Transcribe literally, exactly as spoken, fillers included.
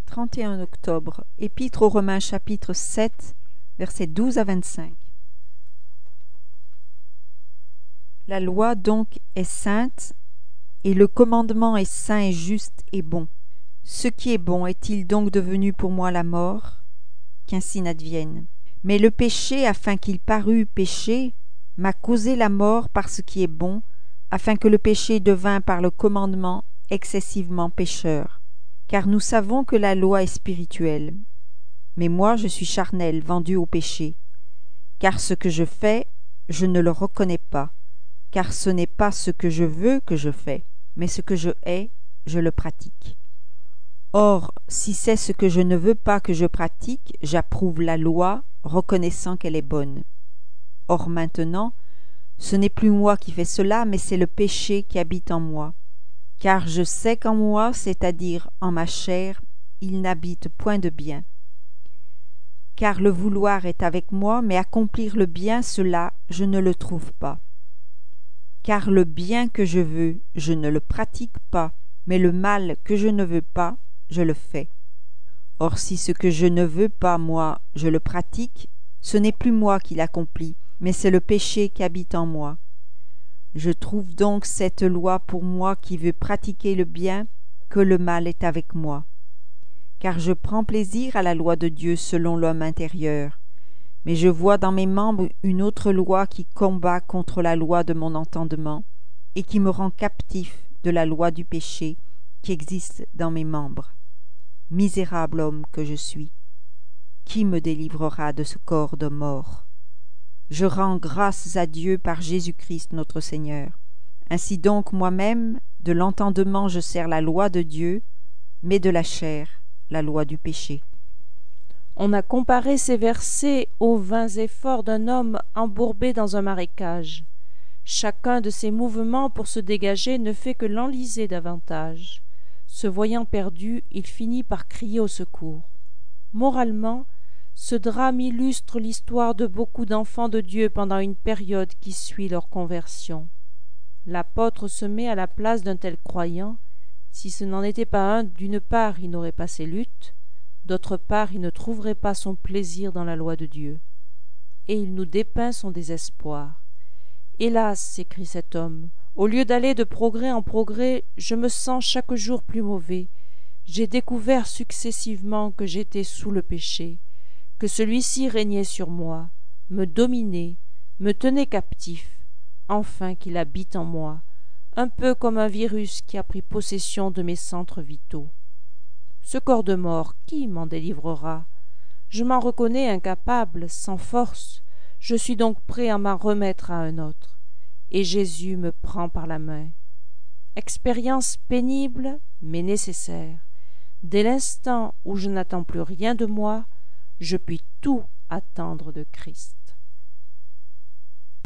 trente et un octobre, Épître aux Romains chapitre sept, versets douze à vingt-cinq. La loi donc est sainte, et le commandement est saint et juste et bon. Ce qui est bon est-il donc devenu pour moi la mort? Qu'ainsi n'advienne. Mais le péché, afin qu'il parût péché, m'a causé la mort par ce qui est bon, afin que le péché devînt par le commandement excessivement pécheur. Car nous savons que la loi est spirituelle. Mais moi je suis charnel, vendu au péché. Car ce que je fais, je ne le reconnais pas. Car ce n'est pas ce que je veux que je fais, mais ce que je hais, je le pratique. Or, si c'est ce que je ne veux pas que je pratique, j'approuve la loi, reconnaissant qu'elle est bonne. Or maintenant, ce n'est plus moi qui fais cela, mais c'est le péché qui habite en moi. Car je sais qu'en moi, c'est-à-dire en ma chair, il n'habite point de bien. Car le vouloir est avec moi, mais accomplir le bien, cela, je ne le trouve pas. Car le bien que je veux, je ne le pratique pas, mais le mal que je ne veux pas, je le fais. Or si ce que je ne veux pas, moi, je le pratique, ce n'est plus moi qui l'accomplis, mais c'est le péché qui habite en moi. Je trouve donc cette loi pour moi qui veut pratiquer le bien, que le mal est avec moi. Car je prends plaisir à la loi de Dieu selon l'homme intérieur, mais je vois dans mes membres une autre loi qui combat contre la loi de mon entendement et qui me rend captif de la loi du péché qui existe dans mes membres. Misérable homme que je suis, qui me délivrera de ce corps de mort? Je rends grâces à Dieu par Jésus-Christ notre Seigneur. Ainsi donc moi-même, de l'entendement je sers la loi de Dieu, mais de la chair, la loi du péché. On a comparé ces versets aux vains efforts d'un homme embourbé dans un marécage. Chacun de ses mouvements pour se dégager ne fait que l'enliser davantage. Se voyant perdu, il finit par crier au secours. Moralement, ce drame illustre l'histoire de beaucoup d'enfants de Dieu pendant une période qui suit leur conversion. L'apôtre se met à la place d'un tel croyant. Si ce n'en était pas un, d'une part, il n'aurait pas ses luttes, d'autre part, il ne trouverait pas son plaisir dans la loi de Dieu. Et il nous dépeint son désespoir. « Hélas, s'écrie cet homme, au lieu d'aller de progrès en progrès, je me sens chaque jour plus mauvais. J'ai découvert successivement que j'étais sous le péché, que celui-ci régnait sur moi, me dominait, me tenait captif, enfin qu'il habite en moi, un peu comme un virus qui a pris possession de mes centres vitaux. Ce corps de mort, qui m'en délivrera? Je m'en reconnais incapable, sans force, je suis donc prêt à m'en remettre à un autre, et Jésus me prend par la main. Expérience pénible, mais nécessaire. Dès l'instant où je n'attends plus rien de moi, je puis tout attendre de Christ.